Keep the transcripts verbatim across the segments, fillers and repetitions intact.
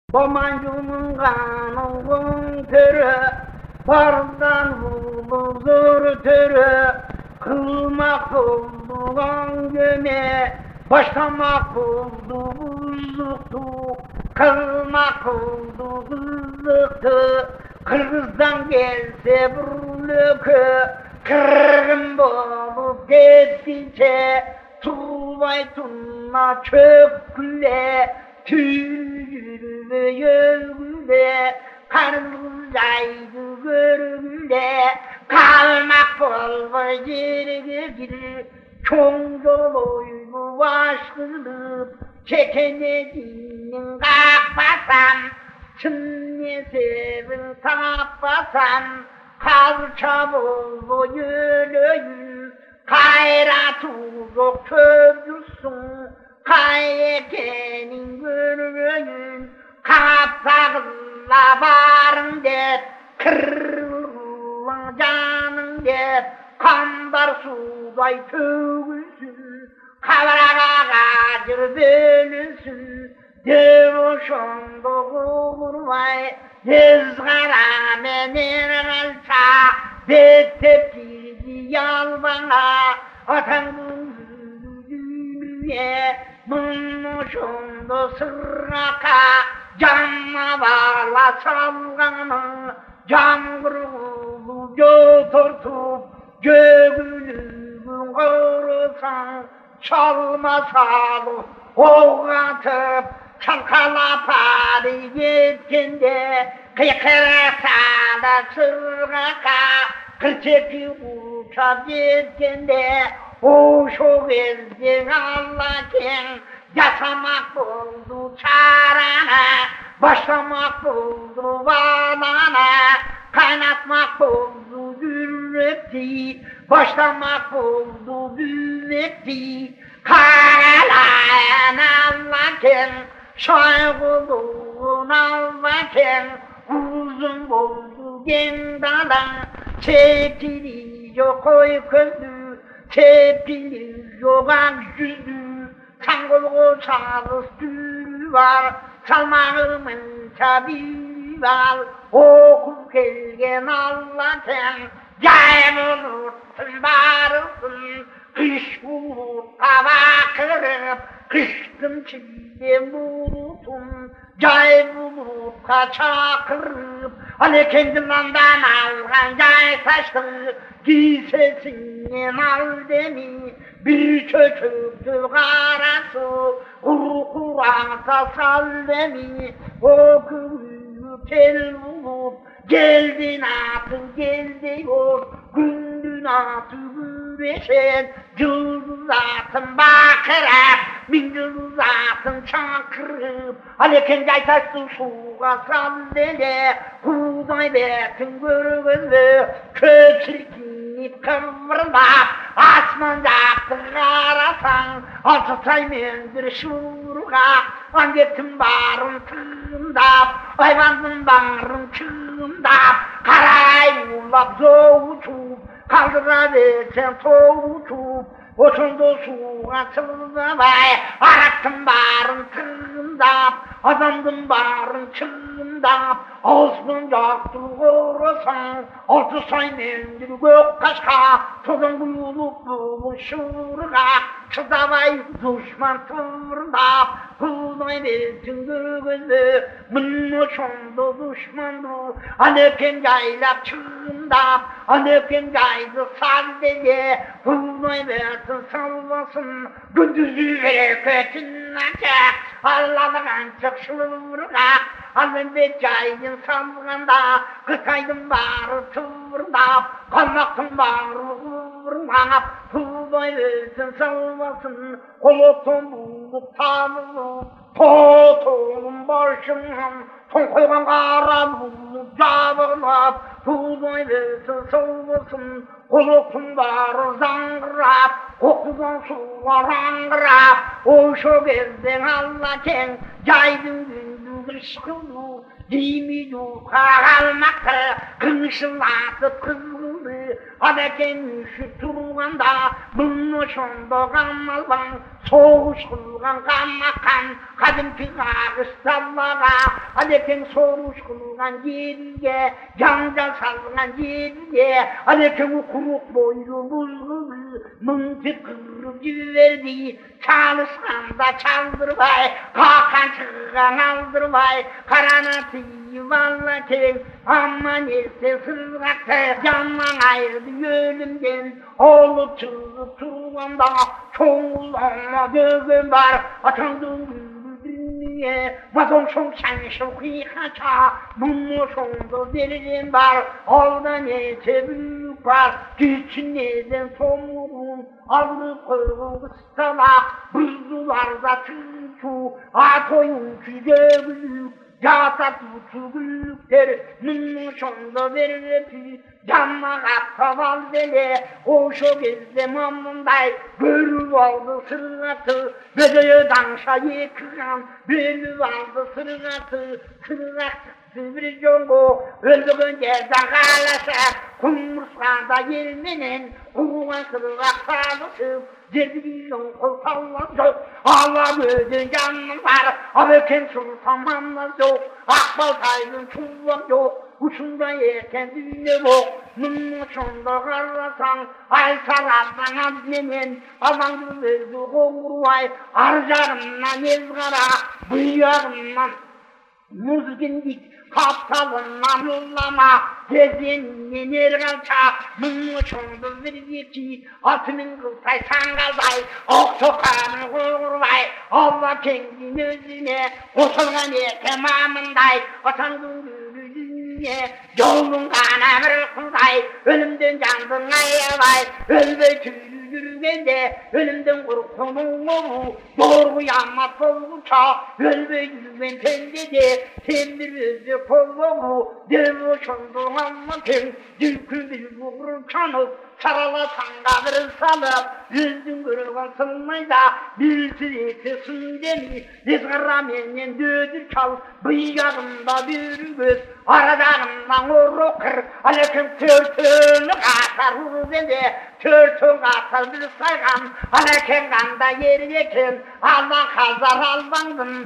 Bomancunun kanının törü, bardan buluzur törü, kılmak bulduğun göme, başlamak buldu buzluktu, kılmak buldu buzluktu, Kırgızdan gelse burlukü, kırgın bolup gittiçe, tuğbay tunna çökküle, tüylü yölgüle, karnızaydı görgüle, kalmak bolva jirgir, çoğun yoloydu başkılıp, çekenedinin kakbasan, Çınne sevin tappasan, kalça bolu yürüyün, kayra tuzuk köprüsün, kayekenin görüyün, kapsakla barın dep, kırılın canın dep, kandar suday tөгülsün, kavrağa gacır bölünsün, Devuşundu kurmay, yezgara menir kalça, bettep gidi yalbana, atanın düğüye, mınmışundu sırraka, canma bağla salganı, can kurulu götürtüp, gögülübün kırısan, çalma salı, oğ atıp, Çalkala pari yetkende, kıykıra sağda sırgaka, kırçepi uçap yetkende, o şu gezden Allah'ken, yasamak buldu çarana, başlamak buldu balana, kaynatmak buldu gülmekti, başlamak buldu gülmekti, karalayan Allah'ken, Şaygılığın alvaken, uzun boldu gendalan, çekiliyor koy közü, tepiliyor ak yüzü, çangılğı çağrı sürü var, salmağımın çabiri var, okup gelgen Allah'ten, yayım unutsun barısın, kış bulur hava kırıp, kıştım çiğdem bulutun, cay bulup kaça kırıp, hani kendimden algan cay saçlı, giysesinin al demi, bir çöçüktür karası, kuru kuranta sal demi, o kırığı tel bulup, geldin atın geldi yor, gündün atı güreşen, yıldız atın bakırıp, min yıldız atın çakırıp, aleken cay saçlı suğa sal dele, huday betin görgüzü, köp silkinip kıvrılap, asman yaktın karasan, altı say mendir şurga, angetin barın tığındap, ayvandın barın çığındap, karay ulap zoğuçup, kaldıra versen soğuçup, oçundu suğa çılgımay, araktın barın tığındap, adamdın barın çığındap, ağzın yaktın korusan, altı say mendir gök kaşka, tozun buyulup bulun şurga, çızavay düşman tırndap, huday versin görgüzü, mınno şondu düşmandu, anöken yaylap çığındap, anöken yaydı sal dede, huday versin sallasın, gündüzü vere kötün açık, Allah'ın açık şurga, alın ve cayın salganda, kısaydın barı tırndap, kalmaktın barı vurmap, huday versin sallasın, kolotun bulup tanrı, totonun başından, son koygan kara bulup jabırlap, huday versin sallasın, kolotun barı zangırap, kokudan sular angırap, o şu gezden Allah'ken, caydın gündüz ışkılı, Dimi yuka kalmaktı, kınışılatıp kızıldı, Adeken üşütür turganda bunu şondo gammalban soğuş kılgan gammakan kadimki ağıstallara alekin soğuş kılgan yerge janjal salgan yerge alekin kuruk boylu buzlu mıntık kırıp verdi çalışkanda çaldırmay kakan çıkan aldırmay karanatı yuvarla kel aman else sırrakta yanman ayrıldı ölümden olup çığlık turganda çoğulama gözüm var atandığım dünya vazon şong şanşım kıyhaça bunu şongda veririm var orada ne tebük var güçün neden somuğun aldı koyun kıstala buzlularda tüçü atoyun küçük Yata tutu büyükler, mümkün şonda verir canma kapaval dele, o şu gezde mammunday, görüp aldı sırgatı, bedeye danşa yıkıran, belü aldı sırgatı, sırgat bir jongo, öldüğün yerden kalasa, kumurskanda yermenen, kurulan sırgat sağlısı, Cedilon kol sallanacak, Allah ödün canım var, Avöken sultanmanlar yok, Akbal taydın çullan yok, Uçunda yerken düğüne yok, Mümüşünde karlasan, Ay sarardan azmenen, Aman gözü koğurvay, Arcarımdan ezgara, Bıyağımdan muzgindik, Kaptalından yollama, Gezinden ergalça, Mümüşünde verecek, Atının kıltay sangalday, Oktokanı koğurvay, Allah kendin özüne, Kosulgan etemamınday, Atanın gülü dünya, Yolun kana bir kılday, Ölümden candın ayavay, Ölbe tüylü yürügende, Ölümden korkunun oğlu, Doğru yanmaz olguça, Ölbe yürügen tendede, Sen bir özü kolluğu, Dev şundun anlatın, Dülkü bir vuğur çanıp, Sarala sangadırı salıp, Yüzdün görülen sılmayda, Bilsiz etesin demi, Dizgara menen dödür çal, Bıyağımda bir göz, Aradağımdan oru kır, Alekim törtünü katar huruzende, Törtün katar bir saygan, Alekim kanda yeriyeken, Allah kazar albandım,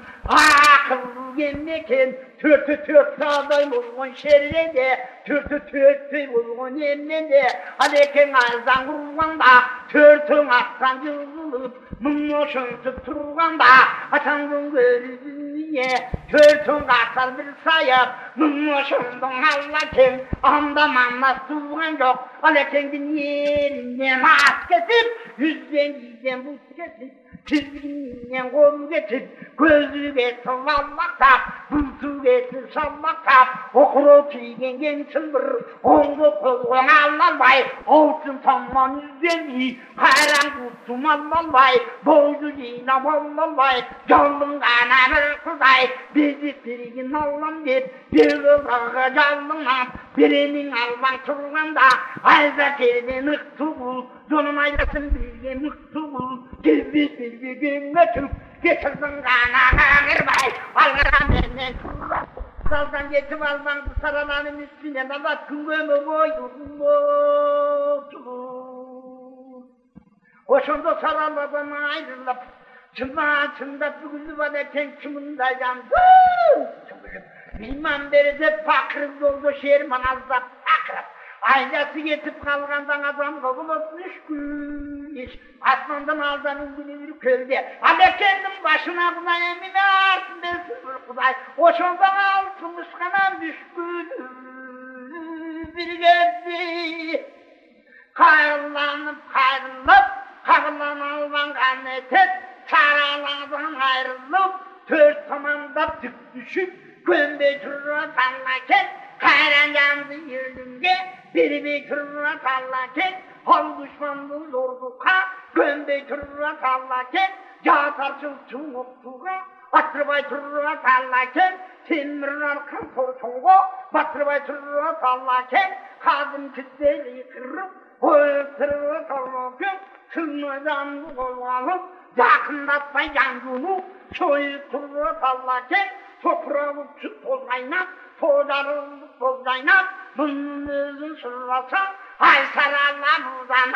Akıllı yemleken, Törtü tört sağday bulgun şerrede, Törtü törtü bulgun emnede, Alekim azdan kurganda, Törtün atsan yıldılıp, Mümüşün tutturganda, Atandın görüzüye, Törtün katar bir sayıp, Mümüşündün Allah'ken, Andamanla tuğan yok, Alekim yerinden at kesip, Yüzden giyden buz kesip, Çizginden kol geçip, gözü geçip vallaktap, bultu geçip sallaktap, okuru tüygen gen çıldır, oldu kolgun allalvay, olsun tamman yüzeni, hayran kutum allalvay, boydu yina bollalvay, canlın kananır kızay, bizi birgin allam deyip, bir kızağı canlından, birinin alvan turganda, ayza kedin ıktuğu, Zonun ayrasın bilge mıktuğu, Gezmiş bilge gümbetüp, Getirdin kana ağırbay, Algıran benden turganda, Saldan geçip aldan saralanın üstüne, Nabat gümbemi boydum boğdur. Hoşunda saraladan ayrılıp, Çınla çında bugündü vadeken çımında yandı. Bilmem beri de pakırız oldu şerman azda pakırız. Aynası yetip kalgandan adam kovulutmuş güneş. Asmandan aldanın günü kölde. Ama kendim başına buna emine artın desin bir kuday. Hoşundan altmış kanan düşkün bir geldi. Kayrılanıp kayrılıp, kavlan alvan kannetet, Çaralardan ayrılıp, Tört tamamda tık düşüp, Gömbe türüne tallaken, Kayran yandı yürümde, Biri bir türüne tallaken, Hal düşmandı zorduka, Gömbe türüne tallaken, Yağ çılçın oktuğa, Batırbay türüne tallaken, Temmirin arkan torçungu, Batırbay türüne tallaken, Kadın kütleli kırıp, Koyup türüne tallaken, Sınmadan kollanıp, yakındatmay yancunu, soyup turuna sallaken, toprağı tüp tozlaynap, tozarılıp tozlaynap, bunun özün sırlasa, ay sararlar uzana,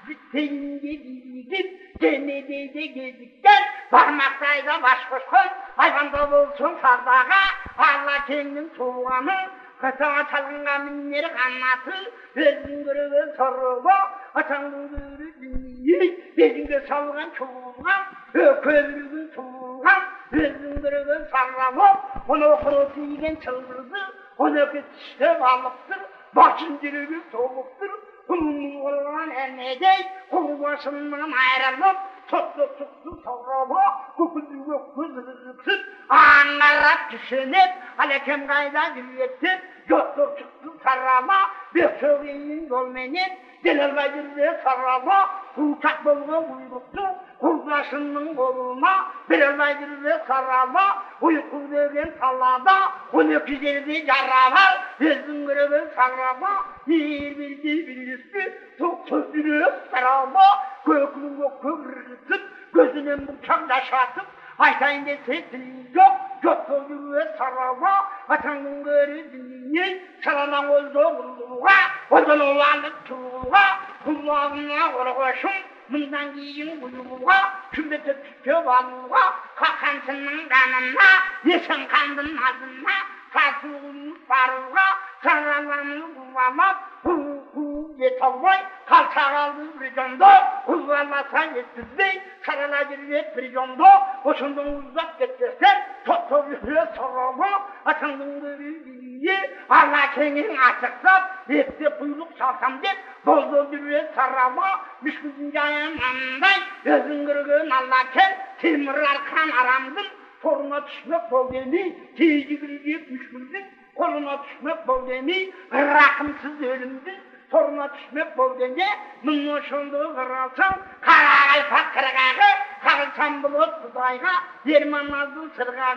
Büteyinge bilgip, demedeyde gezikken, barmaktayda baş koşkoy, hayvanda bolsun sardağa, Allah kendin tuğanı, Kıtağa çalınğa minleri kanatı, özün görüven sarıba, atanın görü dünyayı, bezin salgan çoğulgan, ökövrügün çoğulgan, özün görüven sarıba, onu kurutu yiyen çıldırdı, onu ketişte balıktır, başın dürügü soğuktur, kulunun olan ernedey, kulu başından ayrılıp, Toplu tuttu sarraba, kukudu gökküz rızıksız, anlarap düşünüp, alekem gayda gülüyettir, göktür çıktı sarraba, bir söyleyin dolmenip, delirme girdi sarraba, uçak bolga uyduktu, kuldaşının koluna, delirme girdi sarraba, uyku vergen sallada, on iki girdi carravar, özün göreven sarraba, yiyir bildi bilgisi, çok sözünü sarraba, göklü gökkü rızıksız, gözünün bıçak yaşatıp, aytayın dese dilin yok, göktür yürüye sarraba, atanın görü dinleyin, salanan oldu kulluğa, oradan olanlık tuğluğa, kulağına korkoşun, bundan giyin uyuğa, kümbete tütü balığa, kakansının kanına, yesin kandın ağzına, kasığın sarığa, saralanı kullanıp, hu hu yetalvay, kalça kaldı prijonda, kullanmasa yetsizdi, sarala girip prijonda, hoşundan uzak geçersen, toplu yürüye sarığa, atandın görüldüğü, Allah kendini açıksap, hepsi kuyruk çalsam deyip, bozdu yürüye sarığa, müşküzünce ayağımdan, gözün kırgın Allah kel, temir arkan aramdım, toruna düşmek bol deni, teyci girecek müşküldün, koluna düşmek bol deni, rakımsız ölümdün, toruna düşmek bol deni, mınlı şunduğu kırılsın, kara kalpak kırgağı, karılsam bulut budayga, yermanazlı sırgağı,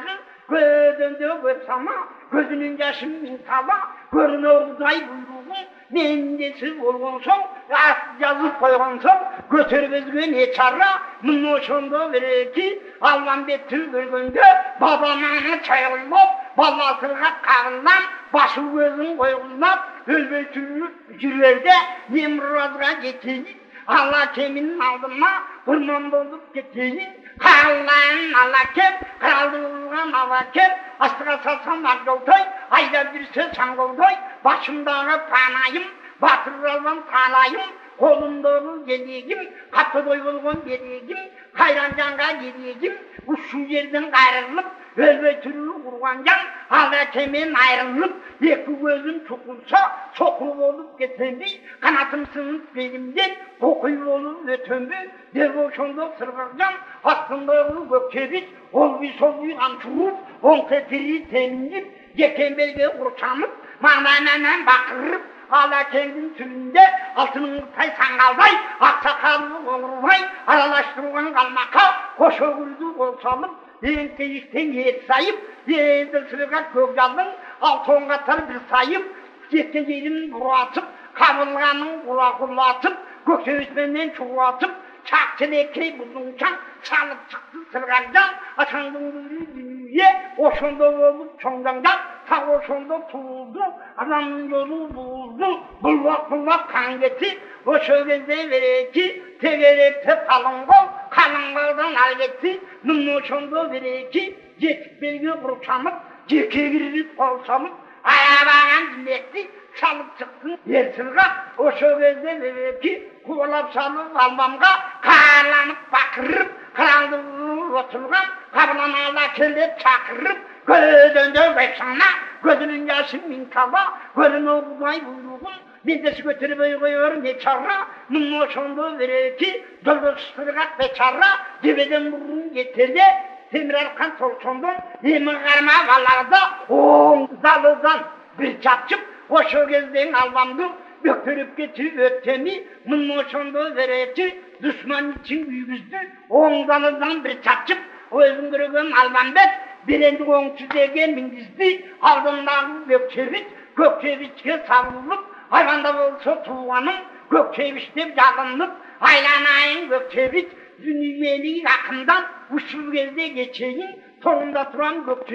gözünde görsama, gözünün yaşın intaba, görünür buday buyruğu, mendesi olgunsun, yazıp koygunsun, götürgüzgün heçarra, mınlı şunduğu vereki, Allah'ın bettiri görgünde, babamana çayılmap, balla sırgat kağınlan, başı gözün koygunlap, ölbetürü cürverde, nemrazga geteyin, Allah keminin aldığına, kurman bolup geteyin, Kağınlan Allah kem, kraldırılgan Allah kem, astığa salsam akdoltoy, ayda bir söz sangoltoy, başımdağı panayım, batırılan talayım, kolumdağı geliğim, katı doyulgun geliğim, hayrancanga geliğim, bu şu yerden ayrılıp, ölbetürü kurgancan, Allah kemin ayrılıp, iki gözüm çokulsa, çoklu olup getendi, kanatım sınıp belimden, kokuyu olup ötöndü, derboşonda sırgırcan, aslındağı gökçedik, ol bir sol bir ançurup, on tetiri teminip, yeken belge kurçanıp, mağdananan bakırıp, hala kendin türünde, altının tay sangalday, aksakallı olurvay, aralaştırılan kalmaka, koşu güldü kol salıp, en keyiften yet sayıp, yeğendir sırgat gökcanın, altın katar bir sayıp, yetke yerin buğatıp, kabılganın kula kulatıp, göksevişmenden çuğatıp, çakçılekli buluncan, çalıp çıktı sırgatcan, açandın gülü dünyaya, oşunda olup çoğdancan, ta oşunda tuğuldu, adamın yolu buldu, bulvak bulvak kan getir, o şöylede vereki, tegerekte kalın kol, kalın koldan al getir, nın oşunda vereki, yetip belge kurçamıp, yeke girip olsamıp, ayağa bağın dinletti, çalıp çıktı yer sırgat, o şöylede vereki, kuvalap salıp almamga, karlanıp bakırıp, kraldırılıp oturgan, kablanağla kellep çakırıp, gözünde beksana, gözünün yaşın mintaba, gözünü buday buyruğun, mendesi götürüp öygüyor ne çarra, mınlı şonduğu vereki, dolu sırgat beçarra, dibeden burun getirdi, temir arkan solçondan, emin karma vallarda, oğun zalıdan bir çapçıp, o şu gezden alvandı, götürüp getir öteni, mınlı şonduğu vereki, düşman için büyüzdü, oğun zalıdan bir çapçıp, o özün görügen alvanbet, birendi oğun çizegen mingizdi, aldığından gökçevik, gökçevikçe savrulup, hayvanda olsa tuğanın, gökçevikçe yalınıp, aylanayın gökçevik, Zünüyeli yakından uçsuz gezde geçeyin, torunda duran gökçevik,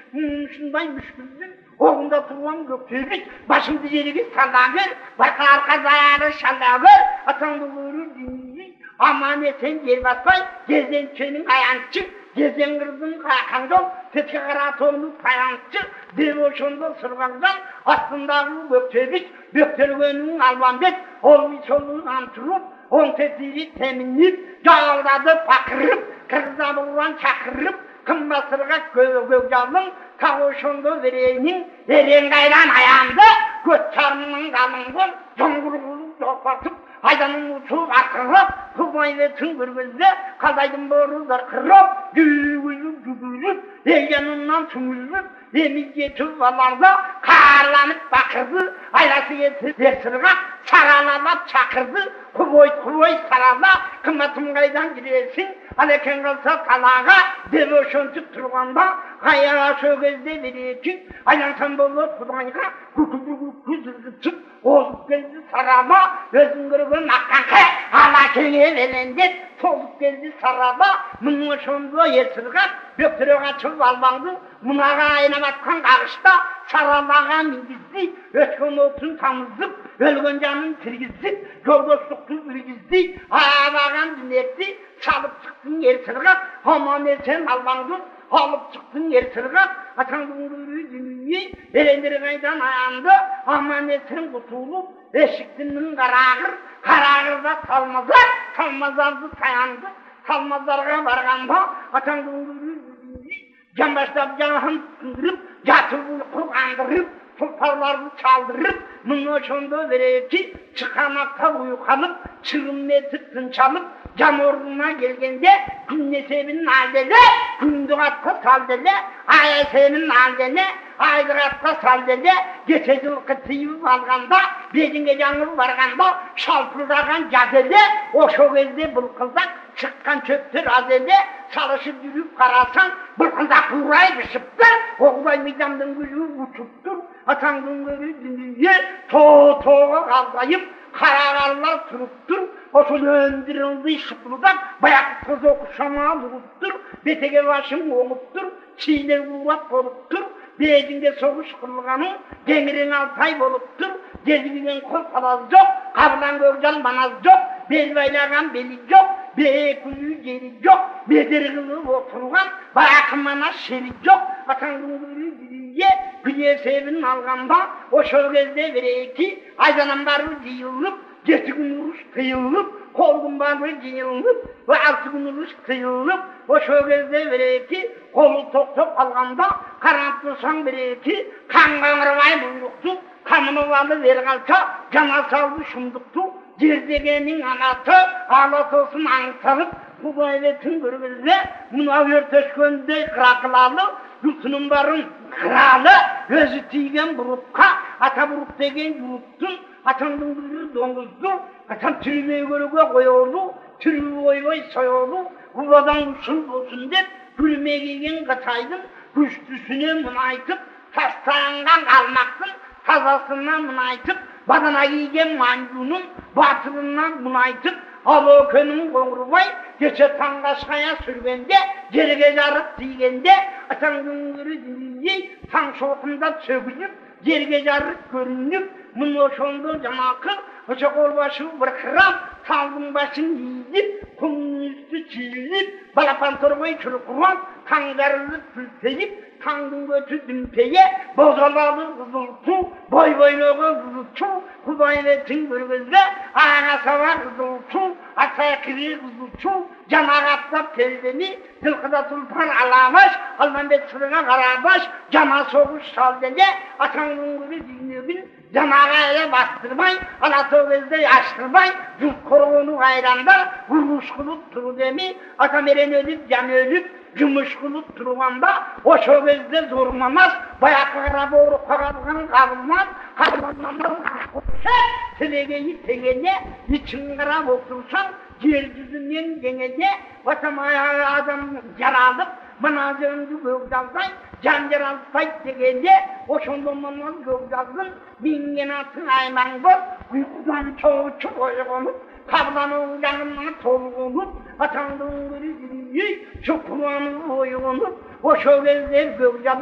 Şunday müşküldür. Oğunda turulan göktürük, başımda yerigi sallanır, barka arka zayarı şallagır, atan bulurur dinleyin. Aman esen yer basbay, gezen çenin ayançı, gezen kırdın kakanjol, tetke kara toğunu tayançı, devoşonda sırgandan, aslındağı göktürük, göktürgönün albanbet, olmuş solun antırıp, on tesiri teminlip, yağladı pakırıp, kırza bulan çakırıp, kımbasırga gökyalın, kavuşundu vereyinin, veren gayran ayağımda, göt çarmının kalındır, congurguluk yoklatıp, aydanın uçu akırıp, kuvay ve tıngırgızda, kaldaydım boruzlar kırıp, gügülüp gügülüp, elyanından tümülüp, emizge tüvvalarda, karlanıp bakırdı, aylası yetip dersirga, saralalap çakırdı, kuvay kuvay sarala, kımmatım gaydan giresin, aleken kalsa talağa, devoşonçuk turganda, ayağa şögezde verekin, aylansan dolu kudayga, kukukuku kuzurguçup, oğuzuk geldi sarama, özün kırgın akkanka, ala kenge velendet, soğuk geldi sarama, mınğı şonda yersirgat, böktürüge çıl albandı, mınaga aynamatkan kağışta, saralağa mingizdi, ötken olsun tamızıp, ölgün canın tirgizdi, yoldaşlıklı bilgizdi, ağabağın dinletti, çalıp çıktın yersirgat, aman esen albandı, alıp çıktın yersirgat, atan gündürü dünüyü, elendir gaydan ayağında, aman esen kutulup, eşiktinin karağır, karağırda salmazlar, salmazlardı sayandı, salmazlarga varganda, atan gündürü dünüyü, canbaşlar canahın sındırıp, yatırıp kurgandırıp, tulparlarını çaldırıp, mıngı şonda vereki, çıkamakta uyukalıp, çırımne tıktın çalıp, cam orduna gelgende, günnesebinin aldele, gündüğatta saldele, ayesebinin aldele, aydıratta saldele, geçecilki tıyıp alganda, bedinge canlı varganda, şalpırdagan cadele, o şogezde bulkıldak, çıkkan çöptür azele, çalışıp yürüyüp karasan, bulkıldak uğrayıp ışıptır, oğlay midamdın gücü uçuptur, atan güngörü dinliye, toğu toğu kavgayıp, kararlar turuptur, osul öndürüldü şıplıdak, bayak kız okuşama duruptur, betege başım oğuptur, çiğner uğrap oluptur, bedinde soğuş kılganın, demirin altay boluptur, gezgiden kol palaz yok, kablan görcan banaz yok, belvaylagan beli yok, beekuyu geri yok, bedirgili oturgan, bayakımana şeri yok, atan güngörü dinliye, güye sevinin alganda, o şölgezde vereki, aydanamları diyılıp, yedi gün uruş kıyılıp, kolgun barı diyılıp, ve altı gün uruş kıyılıp, o şölgezde vereki, kolu tok tok alganda, karantısan vereki, kan kanırvay buyruktu, kanını varlı vergalta, cana saldı şumduktu, gerdegenin anatı, ağlat olsun anıtarıp, bu bayletin görgüzde, buna örteşkönde kırakılalı, yurtunun barın kralı, özü tiygen burupka, ata burup degen yuruttun, atandın bürür donguzdu, atan türümeyi görüge koyordu, türümü koy koy soyordu, kubadan usul olsun dep, gülüme giygen kaçaydın, güçlüsüne mınaytıp, tastayangan kalmaktın, tazasından mınaytıp, badana giygen mancunun, batılından mınaytıp, alo könün koğrubay, geçe tangaşkaya sürgende, gerge jarıp diygende, atan güngörü dinleyi, tan şokunda sögülüp, gerge jarıp görünüp, mıno şonda camakı, hoca kolbaşı bırkıram, salgın başın yiyip, kumun üstü çiğilip, balapantormayı çürüküran, tangarılıp sülselip, tangın götü dümpeye, bozalalı kızıltu, boy boyluğu kızıltu, kubayletin görgüzde, ağana sava kızıltu, ataya kiri kızıltu, cana katlap teldeni, tılkıda tulpan alamış, almanbet sırına karabaş, cana soğuş saldene, atan güngörü dinleyin, canağa ele bastırmay, anatı gözde yaştırmay, yurt koruğunu ayranlar, vurmuş kılıp turu demi, atam eren ölüp, can ölüp, gümüş kılıp turganda, o şögezde zorlamaz, bayaklara boğru karargan kavulmaz, kararlanmadan kakuşa, telegeyi tegene, için kırap otursan, yer yüzünden genede, vatam ayağı adam yaralıp, manazırındı gökdalday, can yaralpay tegende, o şondomanlar gökdaldın, bingen atın ayman bol, uykudan çoğu çok oygunup, kablanın yanına tolgunup, atandığın gürü dinleyi, şu Kur'an'ın oygunup, o şögezler gökdalın,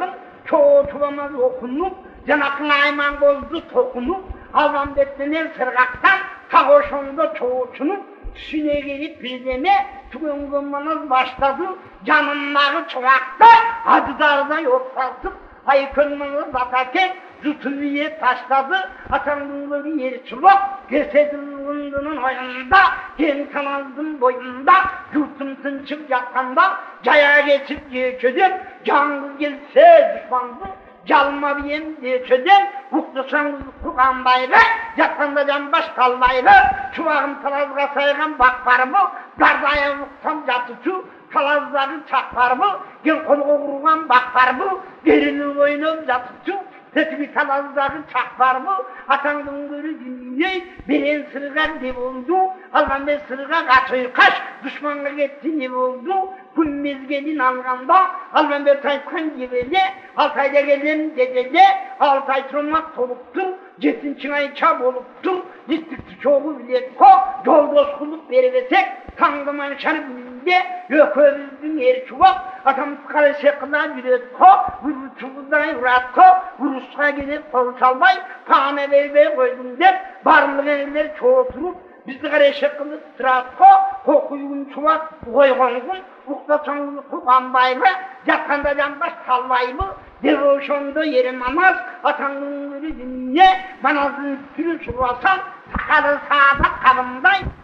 çoğu çuvamaz okunup, Janakın ayman bozdu tokunup, alvan betlenen sırgaktan, sağoşunda çoğuçunup, tüsüne gelip bizleme, tügüngümünüz başladı, canınları çuvakta, adıdarda yoksaltıp, haykırmınız atarken, Zütüviye taşladı, atanlığı yer çubuk, cesedinin oyunda, gen kanaldım boyunda, yurtum tınçıp yatkanda, caya geçip geçödüm, canlı gelse düşmandı, calma biyem geçödüm, huklusanız kukan bayrı, yatkanda can baş kalmaylı, çuvağım talazga saygan bak var mı, dardaya vuksam yatıcı, talazları çak var mı, gen kolu kurulan bak var mı, derini oynup yatıcı, Tetimi talazları çak var mı? Atanın görü dinleyey, beren sırgar ne oldu? Alman ben sırgar kaçıyor kaç, düşmanla gitti ne oldu? Gün mezgelin alganda, Alman ben taykın gibele, Altay'da gelen dedele, Altay tırmak soluptur, Cetin çınay çab oluptur, Listikçi çoğu bilet ko, yoldoş kulup verivesek, Tanrıman şarabinde, Yökövüzdün yer çuvak, Atam sıkarı şekilden yüret ko, Vuru çubuğundan yurat ko, Vuruşka gelip kol çalmay, Pane vermeye koydum der, Barınlı eller çoğuturup, Bizde kare şekilde sırat ko, Kokuyun çuvak koygongun, Ukta çoğunu kukan bayrı, Yatkanda canbaş salmaylı, Devoşonda yerim amaz, Atanın gülü dinle, Manazın sürü çuvasan, Sakalı sağda kalımday,